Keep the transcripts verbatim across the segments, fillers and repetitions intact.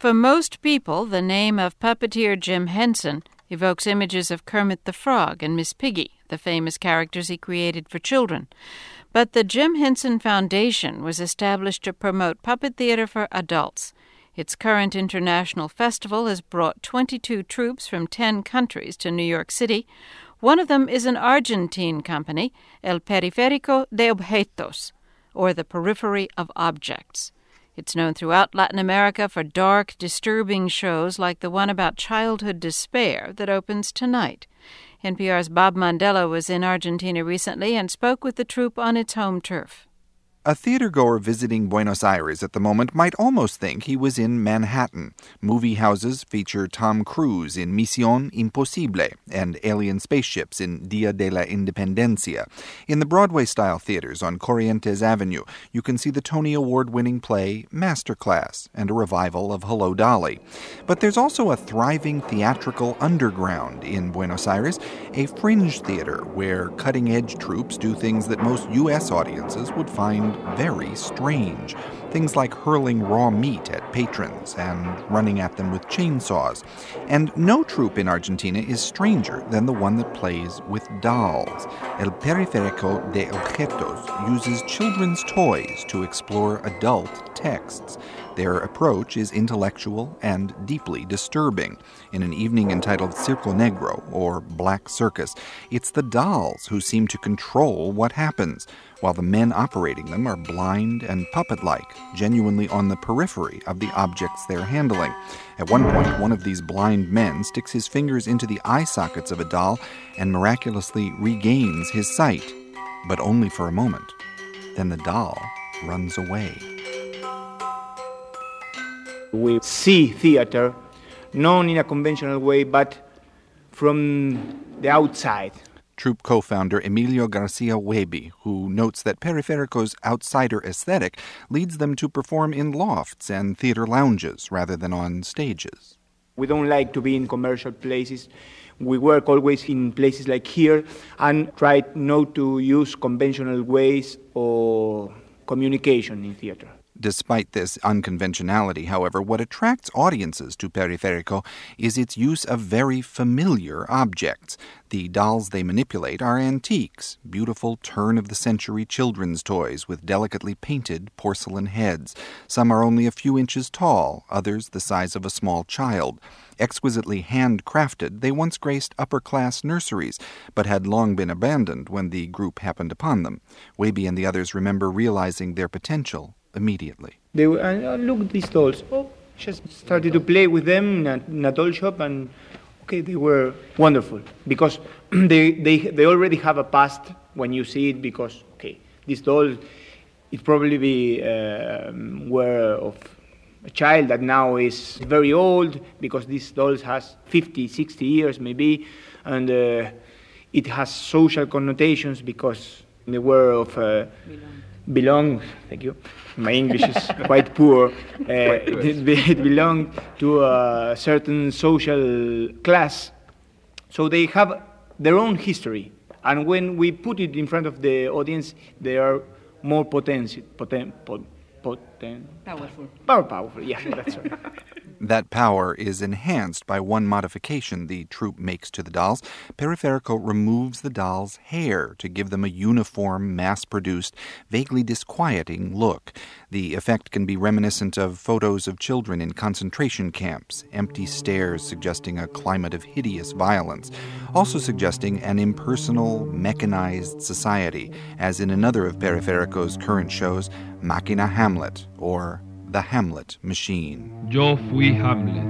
For most people, the name of puppeteer Jim Henson evokes images of Kermit the Frog and Miss Piggy, the famous characters he created for children. But the Jim Henson Foundation was established to promote puppet theater for adults. Its current international festival has brought twenty-two troupes from ten countries to New York City. One of them is an Argentine company, El Periférico de Objetos, or the Periphery of Objects. It's known throughout Latin America for dark, disturbing shows like the one about childhood despair that opens tonight. N P R's Bob Mondello was in Argentina recently and spoke with the troupe on its home turf. A theatergoer visiting Buenos Aires at the moment might almost think he was in Manhattan. Movie houses feature Tom Cruise in Misión Imposible and alien spaceships in Dia de la Independencia. In the Broadway-style theaters on Corrientes Avenue, you can see the Tony Award-winning play Masterclass and a revival of Hello, Dolly. But there's also a thriving theatrical underground in Buenos Aires, a fringe theater where cutting-edge troupes do things that most U S audiences would find very strange. Things like hurling raw meat at patrons and running at them with chainsaws. And no troupe in Argentina is stranger than the one that plays with dolls. El Periférico de Objetos uses children's toys to explore adult texts. Their approach is intellectual and deeply disturbing. In an evening entitled Circo Negro, or Black Circus, it's the dolls who seem to control what happens, while the men operating them are blind and puppet-like, genuinely on the periphery of the objects they're handling. At one point, one of these blind men sticks his fingers into the eye sockets of a doll and miraculously regains his sight, but only for a moment. Then the doll runs away. We see theater, not in a conventional way, but from the outside. Troupe co-founder Emilio Garcia Weby, who notes that Periférico's outsider aesthetic leads them to perform in lofts and theater lounges rather than on stages. We don't like to be in commercial places. We work always in places like here and try not to use conventional ways or communication in theater. Despite this unconventionality, however, what attracts audiences to Periférico is its use of very familiar objects. The dolls they manipulate are antiques, beautiful turn-of-the-century children's toys with delicately painted porcelain heads. Some are only a few inches tall, others the size of a small child. Exquisitely handcrafted, they once graced upper-class nurseries, but had long been abandoned when the group happened upon them. Weby and the others remember realizing their potential immediately. They were, uh, look at these dolls. Oh, just started to play with them in a, in a doll shop, and okay, they were wonderful because they, they they already have a past when you see it. Because okay, this doll, it probably be uh, were of a child that now is very old because this doll has fifty, sixty years maybe, and uh, it has social connotations because they were of. Uh, belong, thank you, my English is quite poor, uh, it, it belonged to a certain social class, so they have their own history, and when we put it in front of the audience, they are more potent, potent, potent, potent powerful. Power, powerful, yeah, that's right. That power is enhanced by one modification the troupe makes to the dolls. Periférico removes the dolls' hair to give them a uniform, mass-produced, vaguely disquieting look. The effect can be reminiscent of photos of children in concentration camps, empty stares suggesting a climate of hideous violence, also suggesting an impersonal, mechanized society, as in another of Periférico's current shows, Máquina Hamlet, or The Hamlet Machine. Yo fui Hamlet.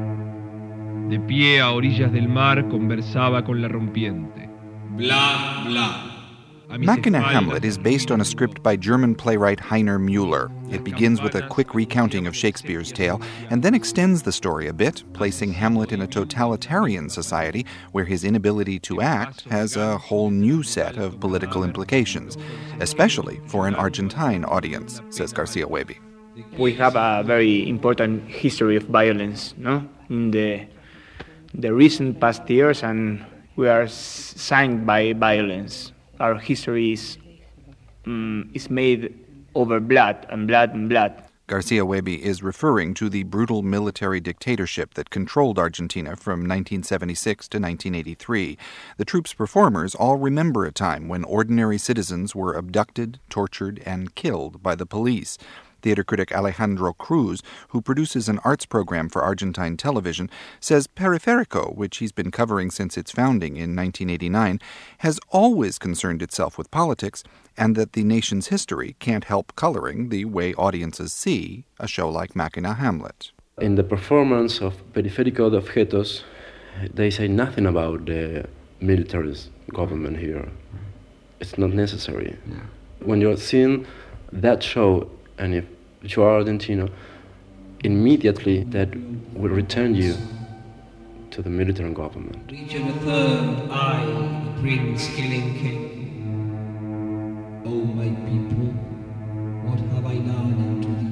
De pie a orillas del mar conversaba con la rompiente. Bla, bla. Máquina Hamlet is based on a script by German playwright Heiner Müller. It begins with a quick recounting of Shakespeare's tale and then extends the story a bit, placing Hamlet in a totalitarian society where his inability to act has a whole new set of political implications, especially for an Argentine audience, says Garcia Weby. We have a very important history of violence, no, in the the recent past years, and we are signed by violence. Our history is um, is made over blood and blood and blood. Garcia Huebi is referring to the brutal military dictatorship that controlled Argentina from nineteen seventy-six to nineteen eighty-three. The troupe's performers all remember a time when ordinary citizens were abducted, tortured, and killed by the police. Theater critic Alejandro Cruz, who produces an arts program for Argentine television, says Periférico, which he's been covering since its founding in nineteen eighty-nine, has always concerned itself with politics, and that the nation's history can't help coloring the way audiences see a show like Máquina Hamlet. In the performance of Periférico de Objetos, they say nothing about the military government here. It's not necessary. Yeah. When you're seeing that show, and if you are Argentino, immediately that will return you to the military government. Region a third, I, the Prince killing king. O my people, what have I done unto thee?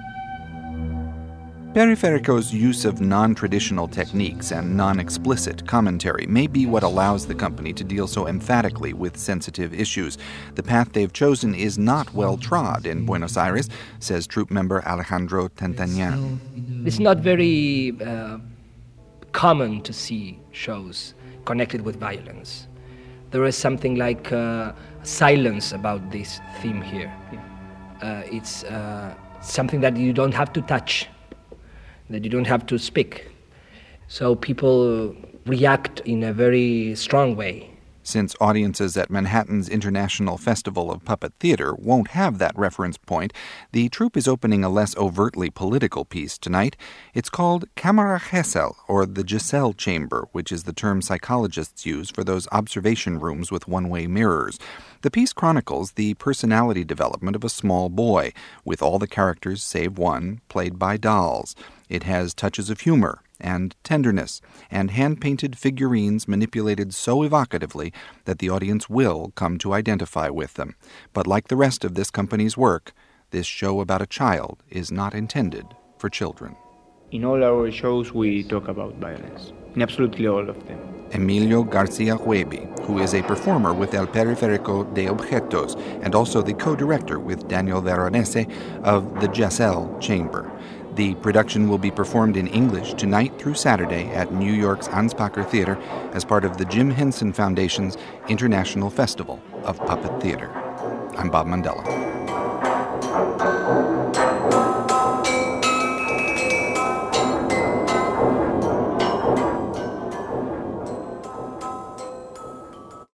Periférico's use of non-traditional techniques and non-explicit commentary may be what allows the company to deal so emphatically with sensitive issues. The path they've chosen is not well-trod in Buenos Aires, says troupe member Alejandro Tentañán. It's not very uh, common to see shows connected with violence. There is something like uh, silence about this theme here. Uh, it's uh, something that you don't have to touch, that you don't have to speak. So people react in a very strong way. Since audiences at Manhattan's International Festival of Puppet Theater won't have that reference point, the troupe is opening a less overtly political piece tonight. It's called Cámara Gesell, or the Gesell Chamber, which is the term psychologists use for those observation rooms with one-way mirrors. The piece chronicles the personality development of a small boy, with all the characters save one played by dolls. It has touches of humor and tenderness, and hand-painted figurines manipulated so evocatively that the audience will come to identify with them. But like the rest of this company's work, this show about a child is not intended for children. In all our shows, we talk about violence. In absolutely all of them. Emilio Garcia Huebi, who is a performer with El Periférico de Objetos and also the co-director with Daniel Veronese of the Gesell Chamber. The production will be performed in English tonight through Saturday at New York's Ansbacher Theater as part of the Jim Henson Foundation's International Festival of Puppet Theater. I'm Bob Mandela.